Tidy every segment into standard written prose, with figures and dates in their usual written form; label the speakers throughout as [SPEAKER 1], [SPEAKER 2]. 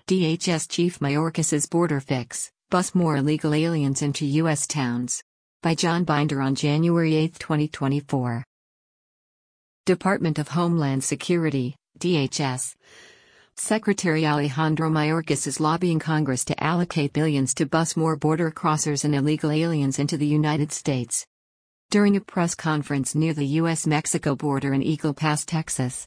[SPEAKER 1] DHS Chief Mayorkas's border fix, bus more illegal aliens into U.S. towns. By John Binder on January 8, 2024. Department of Homeland Security, DHS. Secretary Alejandro Mayorkas is lobbying Congress to allocate billions to bus more border crossers and illegal aliens into the United States. During a press conference near the U.S.-Mexico border in Eagle Pass, Texas.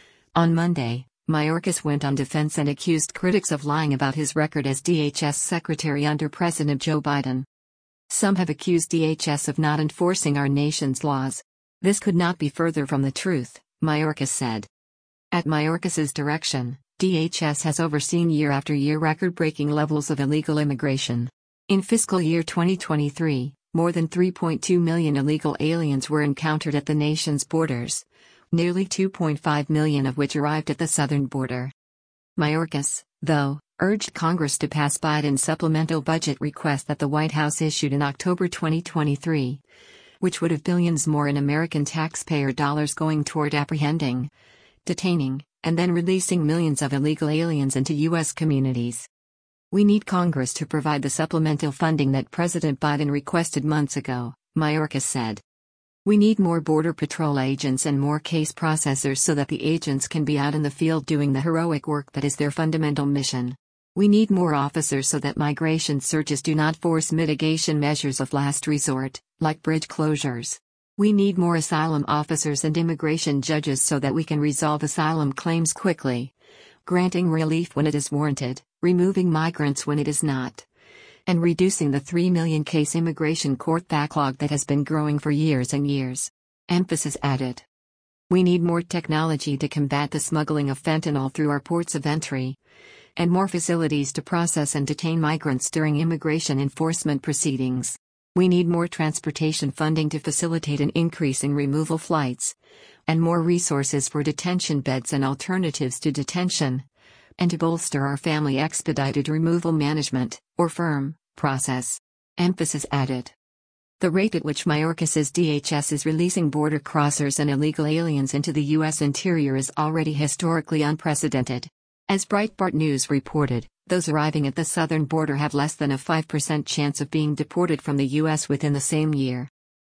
[SPEAKER 1] On Monday, Mayorkas went on defense and accused critics of lying about his record as DHS Secretary under President Joe Biden. Some have accused DHS of not enforcing our nation's laws. This could not be further from the truth, Mayorkas said. At Mayorkas's direction, DHS has overseen year after year record-breaking levels of illegal immigration. In fiscal year 2023, more than 3.2 million illegal aliens were encountered at the nation's borders, nearly 2.5 million of which arrived at the southern border. Mayorkas, though, urged Congress to pass Biden's supplemental budget request that the White House issued in October 2023, which would have billions more in American taxpayer dollars going toward apprehending, detaining, and then releasing millions of illegal aliens into U.S. communities. We need Congress to provide the supplemental funding that President Biden requested months ago, Mayorkas said. We need more Border Patrol agents and more case processors so that the agents can be out in the field doing the heroic work that is their fundamental mission. We need more officers so that migration searches do not force mitigation measures of last resort, like bridge closures. We need more asylum officers and immigration judges so that we can resolve asylum claims quickly, granting relief when it is warranted, removing migrants when it is not, and reducing the 3 million case immigration court backlog that has been growing for years and years. Emphasis added. We need more technology to combat the smuggling of fentanyl through our ports of entry, and more facilities to process and detain migrants during immigration enforcement proceedings. We need more transportation funding to facilitate an increase in removal flights, and more resources for detention beds and alternatives to detention, and to bolster our family expedited removal management, or FIRM, process. Emphasis added. The rate at which Mayorkas's DHS is releasing border crossers and illegal aliens into the U.S. interior is already historically unprecedented. As Breitbart News reported, those arriving at the southern border have less than a 5% chance of being deported from the U.S. within the same year.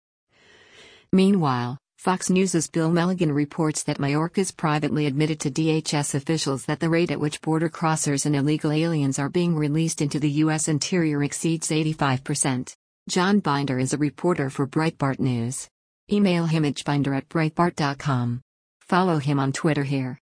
[SPEAKER 1] Meanwhile, Fox News' Bill Melligan reports that Mayorkas privately admitted to DHS officials that the rate at which border crossers and illegal aliens are being released into the U.S. interior exceeds 85%. John Binder is a reporter for Breitbart News. Email him at binder@breitbart.com. Follow him on Twitter here.